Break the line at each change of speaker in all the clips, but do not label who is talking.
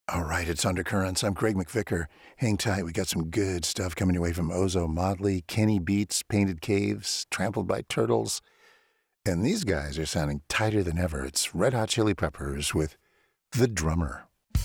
All right, it's Undercurrents. I'm Craig McVicker. Hang tight. We got some good stuff coming your way from Ozo Motley, Kenny Beats, Painted Caves, Trampled by Turtles. And these guys are sounding tighter than ever. It's Red Hot Chili Peppers with The Drummer.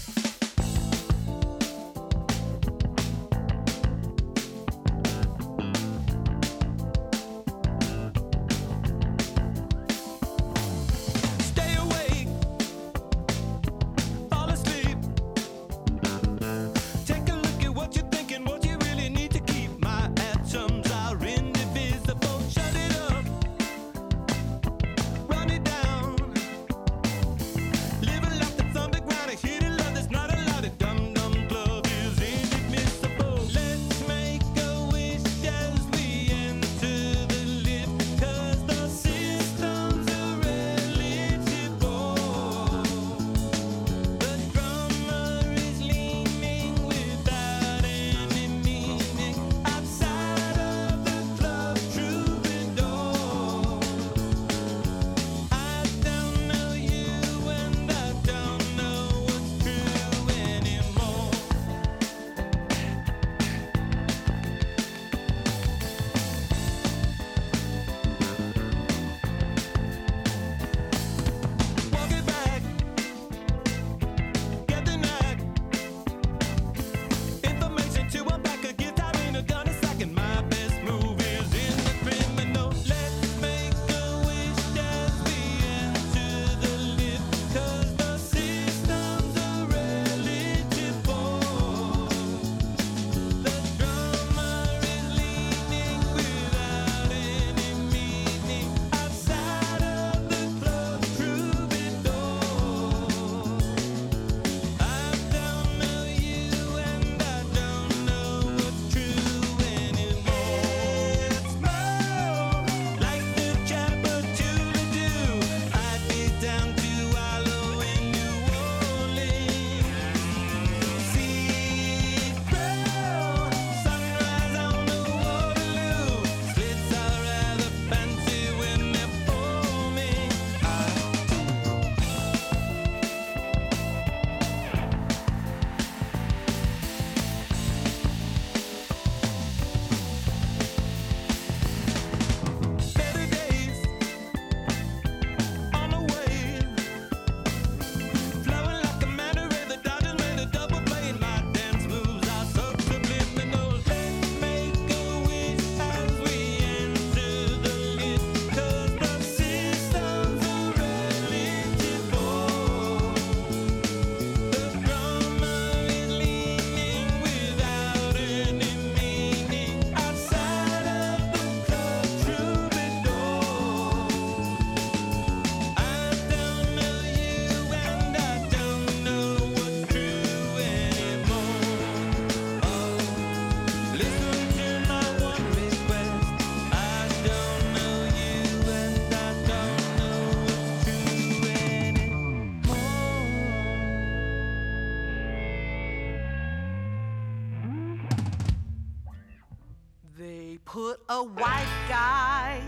Put a white guy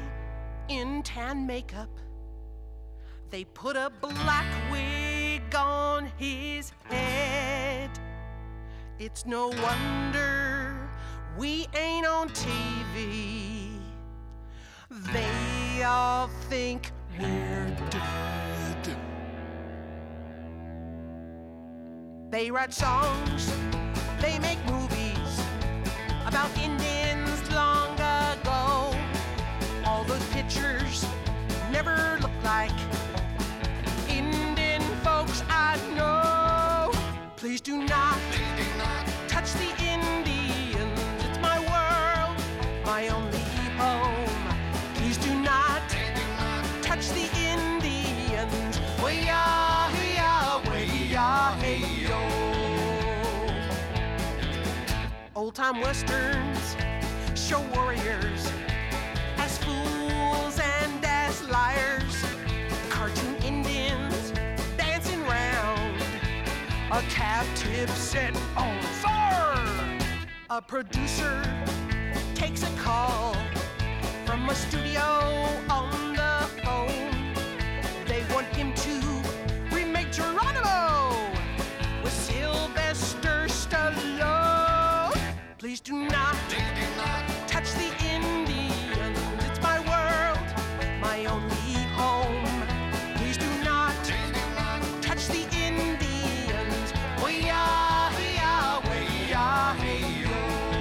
in tan makeup. They put a black wig on his head. It's no wonder we ain't on TV. They all think we're dead. They write songs, they make movies about Indians long ago. All those pictures never look like Indian folks I know. Please do not touch the Indians. It's my world, my only home. Please do not touch the Indians. Way-ya, hey-ya, way-ya, hey-yo. Old-time westerns show warriors as fools and as liars. Cartoon Indians dancing round a captive set on fire. A producer takes a call from a studio on the phone. They want him to remake Geronimo with silver touch the Indians. Way-ah, hey-ah, way-ah, hey-yo.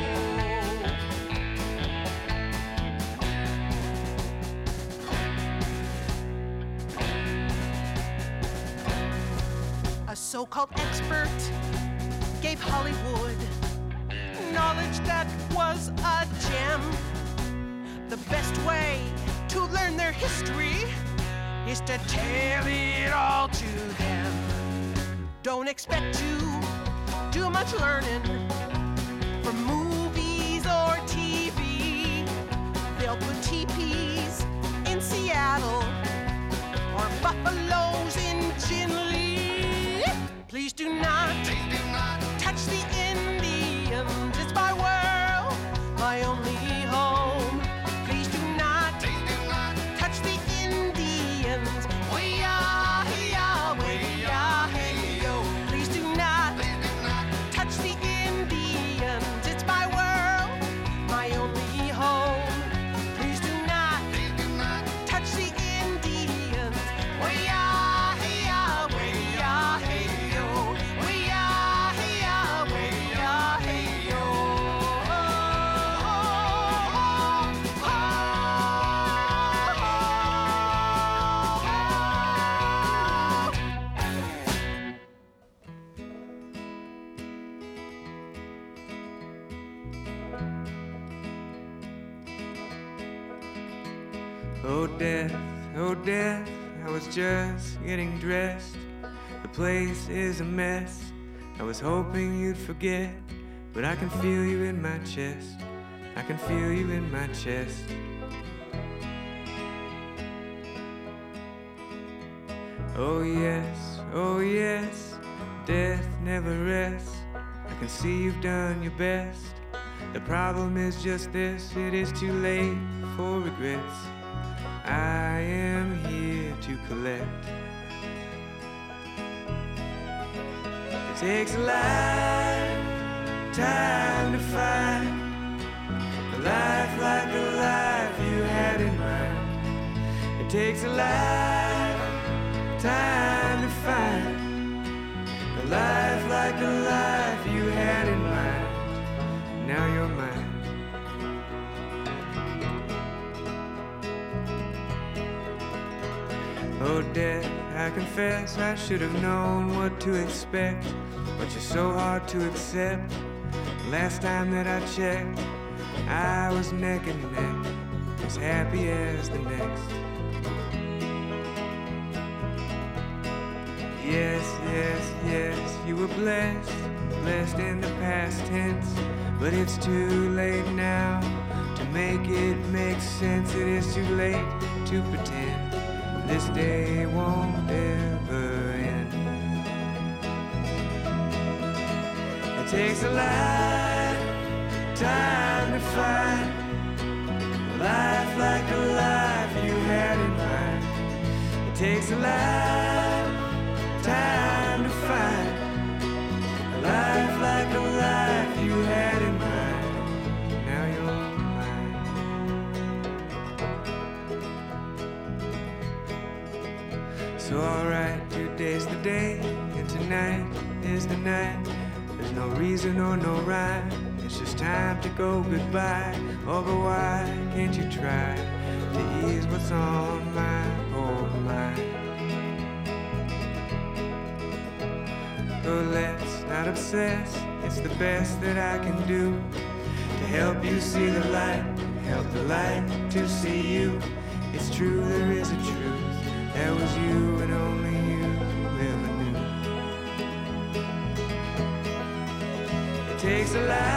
A so-called expert gave Hollywood knowledge that was a gem. The best way to learn their history is to tell it all to them. Don't expect to do much learning from movies or TV. They'll put teepees in Seattle or buffaloes in Ginley. Please do not touch the Indians. It's my world, my only home. Please do not touch the Indians. Way-ah, hey-ah, way-ah, hey-yo. Please do not touch the Indians. It's my world, my only home. Please do not touch the Indians. Way-ah, hey-ah, way-ah, hey-yo. Way-ah, hey-ah, way-ah, hey-yo.
Oh death, I was just getting dressed. The place is a mess. I was hoping you'd forget, but I can feel you in my chest. I can feel you in my chest. Oh yes, death never rests. I can see you've done your best. The problem is just this, it is too late for regrets. I am here to collect. It takes a lifetime to find a life like the life you had in mind. It takes a lifetime to find a life like the life you had in mind. Now you're mine. Oh death, I confess I should have known what to expect, but you're so hard to accept. Last time that I checked, I was neck and neck, as happy as the next. Yes, you were blessed in the past tense, but it's too late now to make it make sense. It is too late to pretend this day won't ever end. It takes a lifetime to find a life like the life you had in mind. It takes a lifetime to find a life like the life you had in mind. Now you're mine. So alright, today's the day, and tonight is the night. There's no reason or no rhyme, it's just time to go goodbye. Oh, but why can't you try to ease what's on my poor mind? Oh, let's not obsess, it's the best that I can do to help you see the light, help the light to see you. It's true, there is a truth, that was you and only you ever knew. It takes a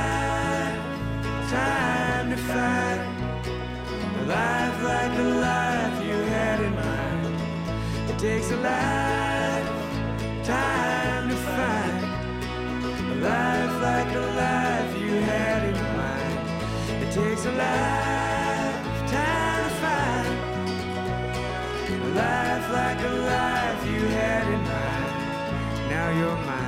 lifetime to find a life like the life you had in mind. It takes a lifetime to find a life like the life you had in mind. It takes a lifetime to find a life like the life you had in mind. Now you're mine.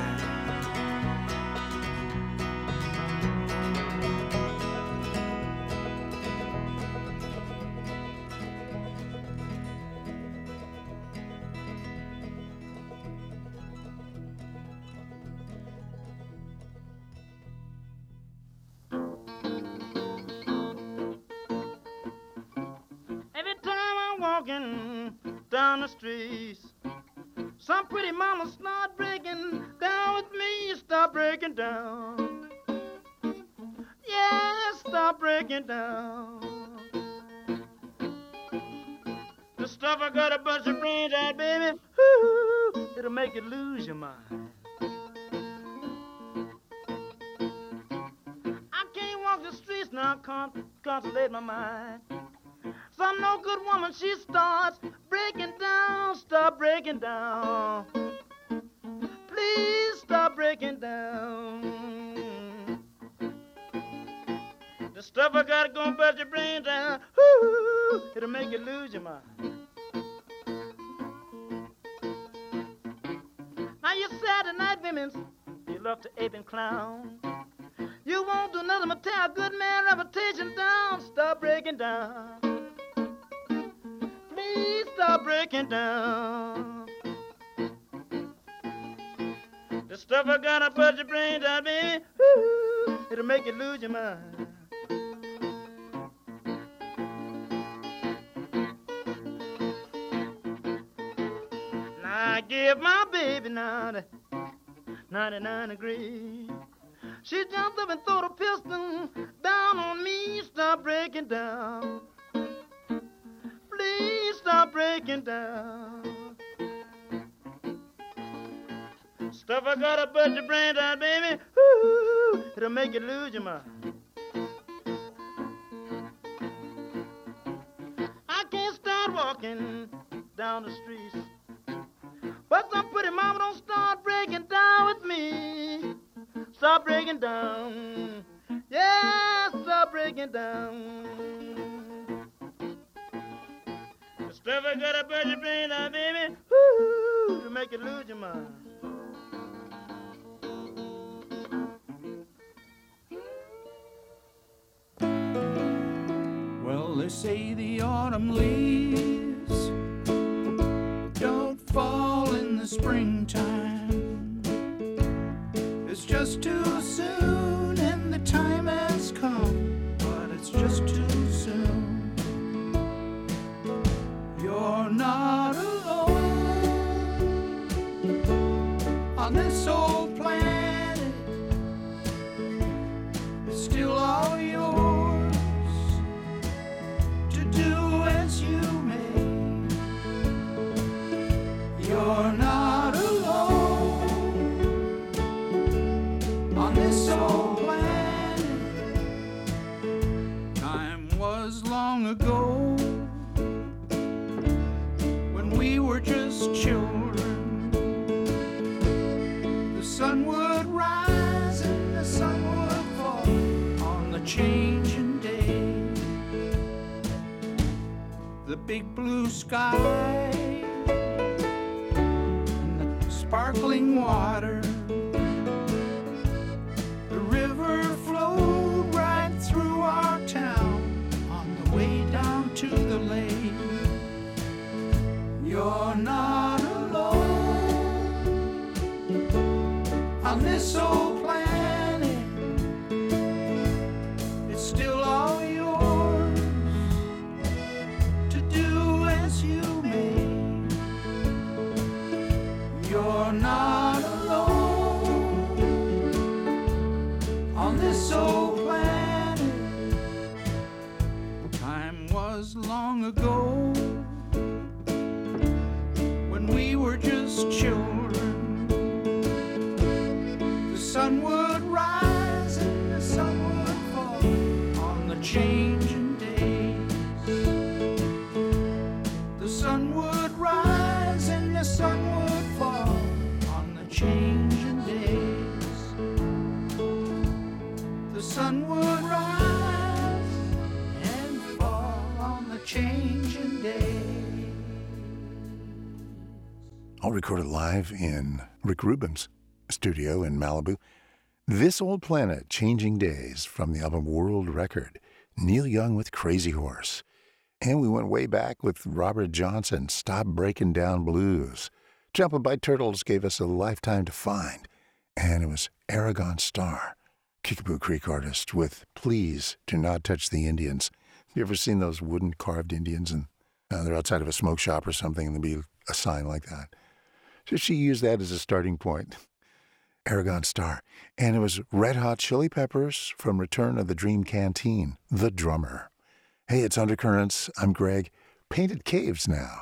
walking down the streets. Some pretty mama start breaking down with me. Start breaking down. Yeah, start breaking down. The stuff I got a bunch of brains at, baby. Ooh, it'll make you lose your mind. I can't walk the streets now, consolate my mind. Some no good woman, she starts breaking down, stop breaking down. Please stop breaking down. The stuff I got gonna bust your brains down. Ooh, it'll make you lose your mind. Now you Saturday night women, you love to ape and clown. You won't do nothing but tear a good man reputation down. Stop breaking down. Please stop breaking down. The stuff I gotta put your brains out, baby. Ooh, it'll make you lose your mind. Now I give my baby now the 99 degrees. She jumped up and threw the pistol down on me. Stop breaking down. Please stop breaking down. Stuff I gotta put your brains out, baby. Ooh, it'll make you lose your mind. I can't start walking down the streets, but some pretty mama don't start breaking down with me. Stop breaking down. Yeah, stop breaking down. The stuff I gotta put your brains out, baby. Ooh, to make you lose your mind.
Well, they say the autumn leaves don't fall in the springtime. It's just too soon and the time has come, but it's just too soon. You're not alone on this old planet. It's still all yours to do as you may. You're not alone on this old planet. Time was long ago when we were just children. The sun would rise and the sun would fall on the changing day. The big blue sky and the sparkling water. The river flowed right through our town on the way down to the lake. You're not alone on this old planet. It's still all yours to do as you may. You're not alone on this old planet. Time was long ago when we were just children. The sun would rise and the sun would fall on the changing days. The sun would rise and the sun would fall on the changing days. The sun would rise and fall on the changing days.
All recorded live in Rick Rubin's studio in Malibu. This Old Planet, Changing Days, from the album World Record. Neil Young with Crazy Horse. And we went way back with Robert Johnson, Stop Breaking Down Blues. Trampled by Turtles gave us A Lifetime to Find. And it was Aragon Starr, Kickapoo Creek artist, with Please Do Not Touch the Indians. You ever seen those wooden carved Indians in They're outside of a smoke shop or something, and there'll be a sign like that. So she used that as a starting point. Aragon Star. And it was Red Hot Chili Peppers from Return of the Dream Canteen, The Drummer. Hey, it's Undercurrents. I'm Greg. Painted Caves now.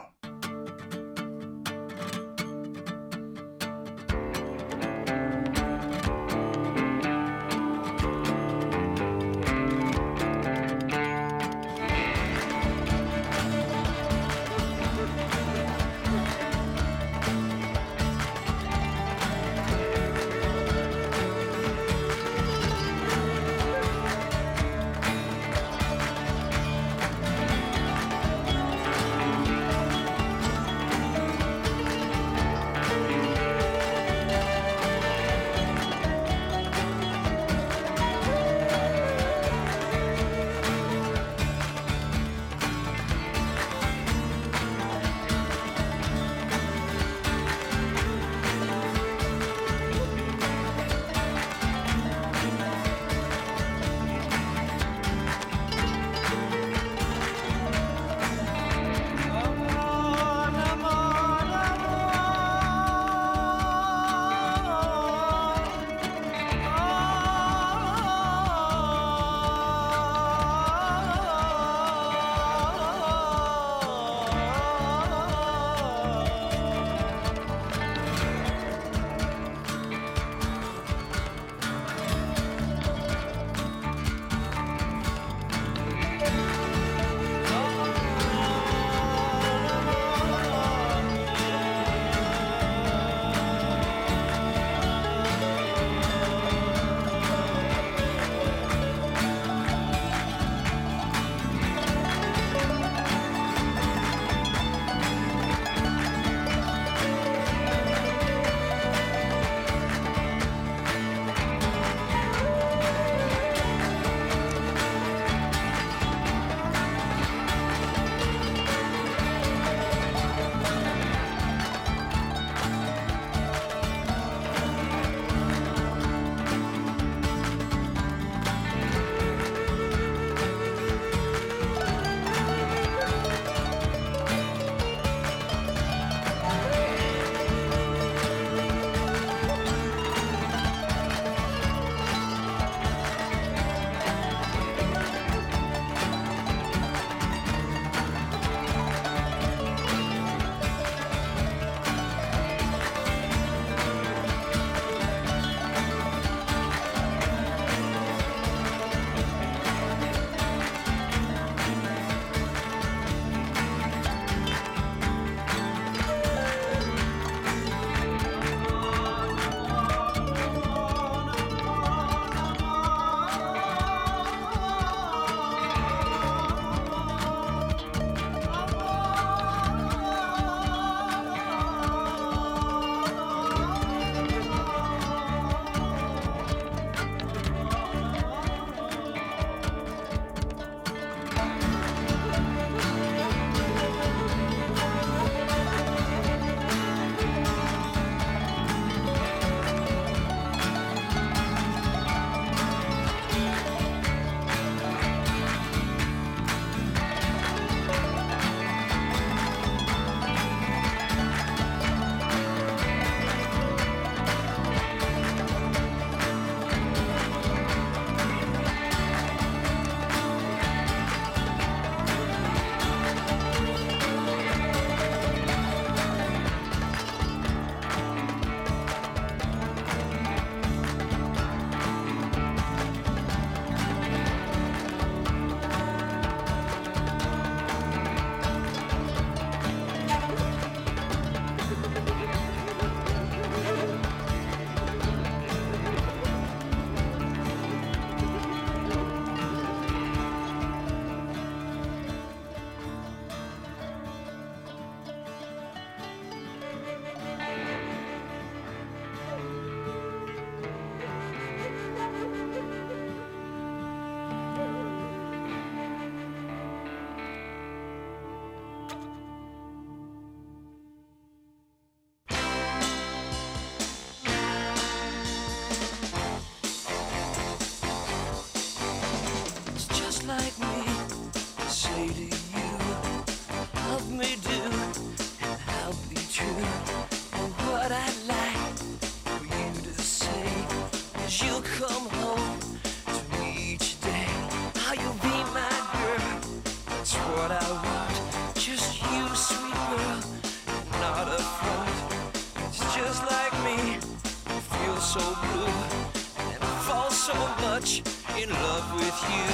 so blue, and I fall so much in love with you.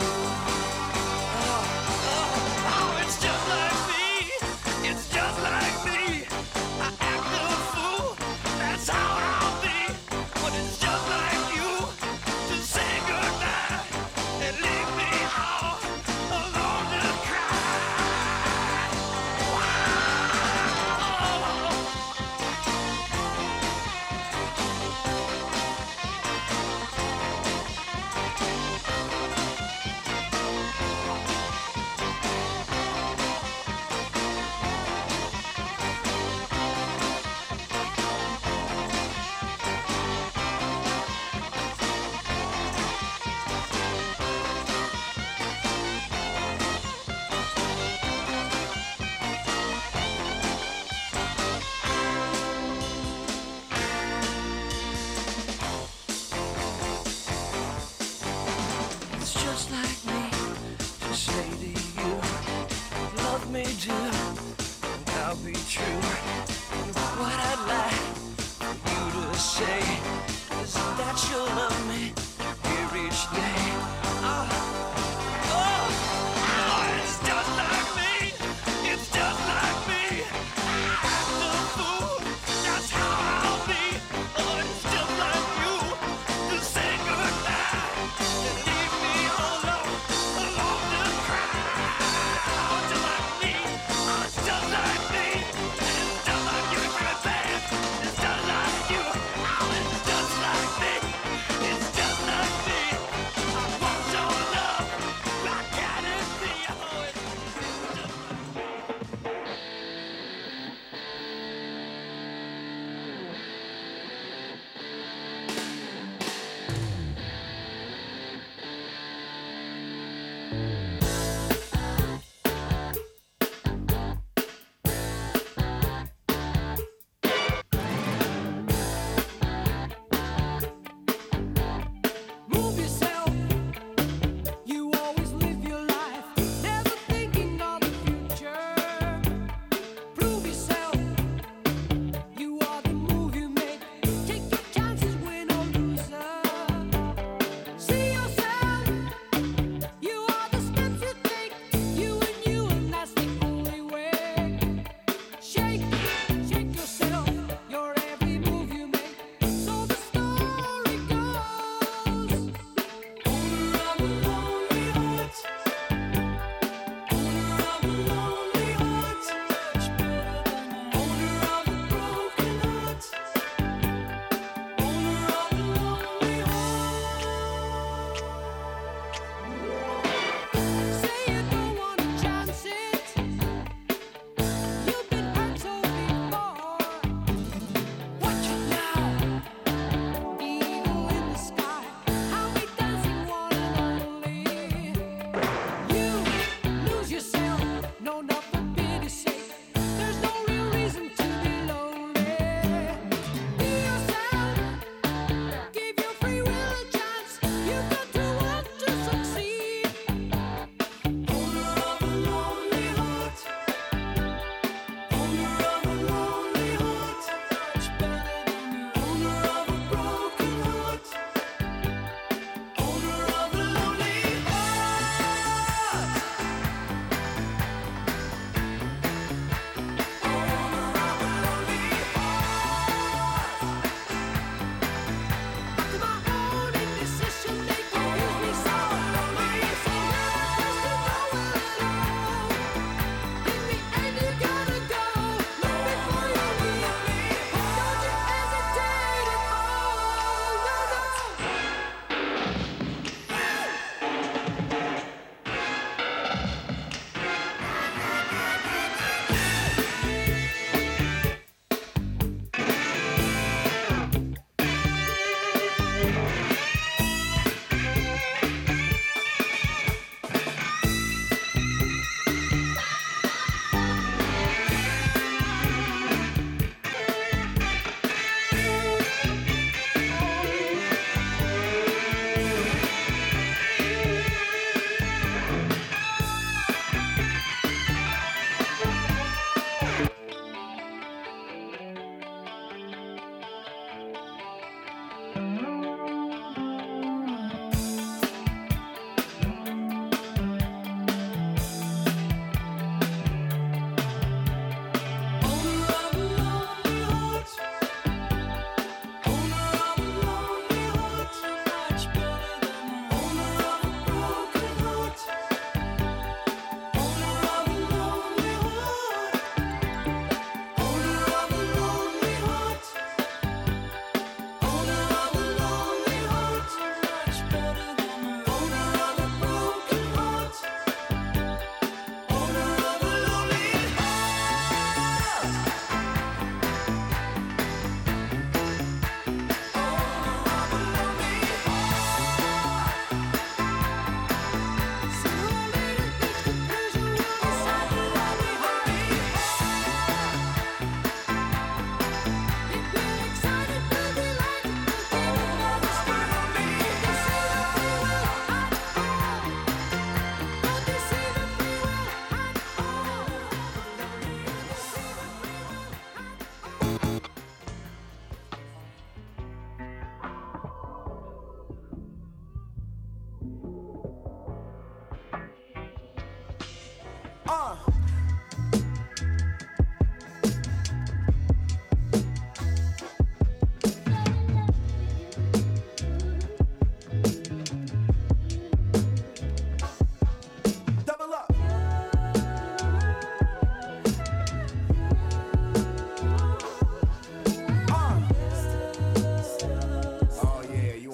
It's just like me, it's just like me. I act a fool, that's how I'll be. But it's just like you to say goodbye and leave me all alone to cry. It's just like me to say to you, love me do, and I'll be true. And what I'd like for you to say is that you'll love me here each day. It's just like me, it's just like me. I act a fool, that's how I'll be. It's just like you to say goodbye and leave me alone to cry. Just like me, it's just like me. It's just like you, it's really bad. It's just like you, it's just like me. It's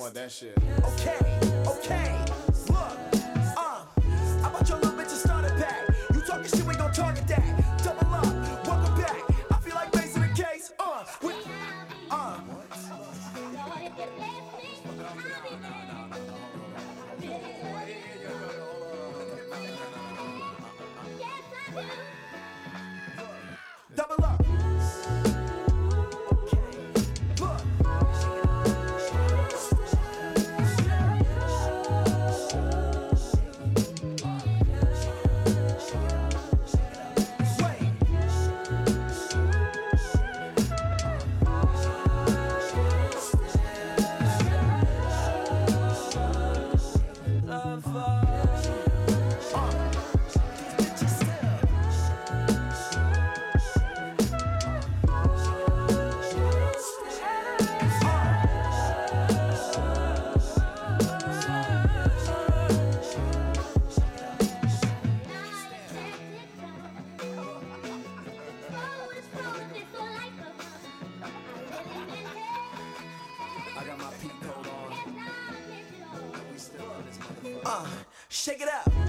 want that shit.
Okay, look, I want your little bitch to start it back. You talking shit, we gon' target that. Double up, welcome back. I feel like facing the case, double up. Shake it up.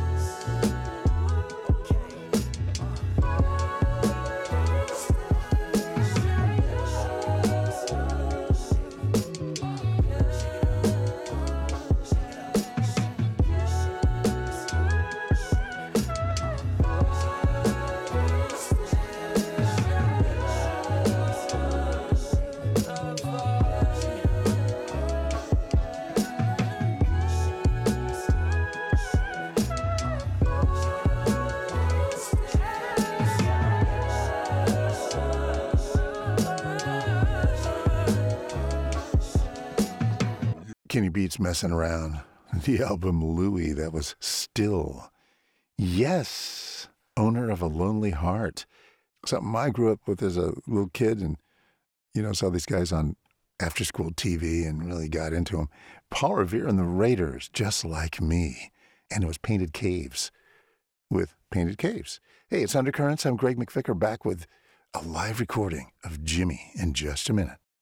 Kenny Beats Messing Around. The album Louie, that was Still. Yes, Owner of a Lonely Heart. Something I grew up with as a little kid and, saw these guys on after-school TV and really got into them. Paul Revere and the Raiders, Just Like Me. And it was Painted Caves with Painted Caves. Hey, it's Undercurrents. I'm Greg McVicker back with a live recording of Jimmy in just a minute.